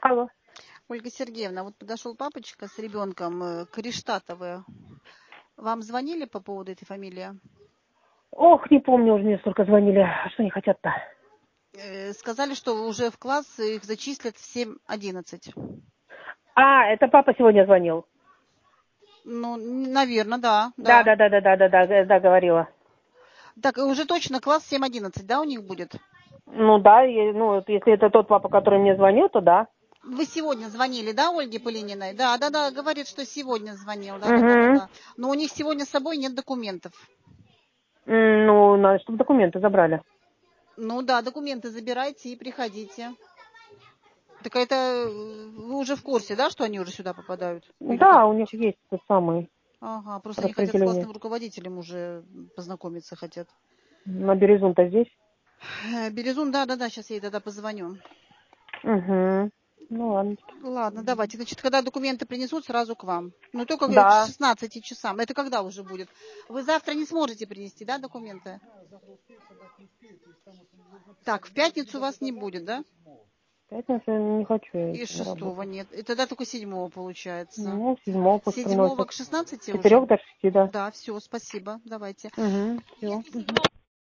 Алло. Ольга Сергеевна, вот подошел папочка с ребенком, Криштатовы. Вам звонили по поводу этой фамилии? Ох, не помню, уже мне столько звонили. А что они хотят-то? Сказали, что уже в класс их зачислят в 7:11. А, это папа сегодня звонил. Ну, наверное, да. Да, говорила. Так, уже точно класс 7:11, да, у них будет? Ну да, вот если это тот папа, который мне звонил, то да. Вы сегодня звонили, да, Ольге Пылининой? Да, говорит, что сегодня звонил, Угу. да. Но у них сегодня с собой нет документов. Ну, надо, чтобы документы забрали. Ну да, документы забирайте и приходите. Так это вы уже в курсе, да, что они уже сюда попадают? Или как? Да, у них есть тот самый Ага, просто они хотят с распределение. классным руководителем уже познакомиться хотят. На Березун-то здесь. Березун, да, сейчас я ей тогда позвоню. Угу. Ну ладно. Ладно, давайте. Значит, когда документы принесут, сразу к вам. Но только к Да. 16 часам. Это когда уже будет? Вы завтра не сможете принести, да, документы? Так, в пятницу вас не будет, да? В пятницу я не хочу я И идти на 6 работу. нет. И тогда только 7 получается. Ну, 7 С пусть 7 приносят. к 16 С уже? 4 до 6, да. Да, все, спасибо. Давайте. Угу. Все.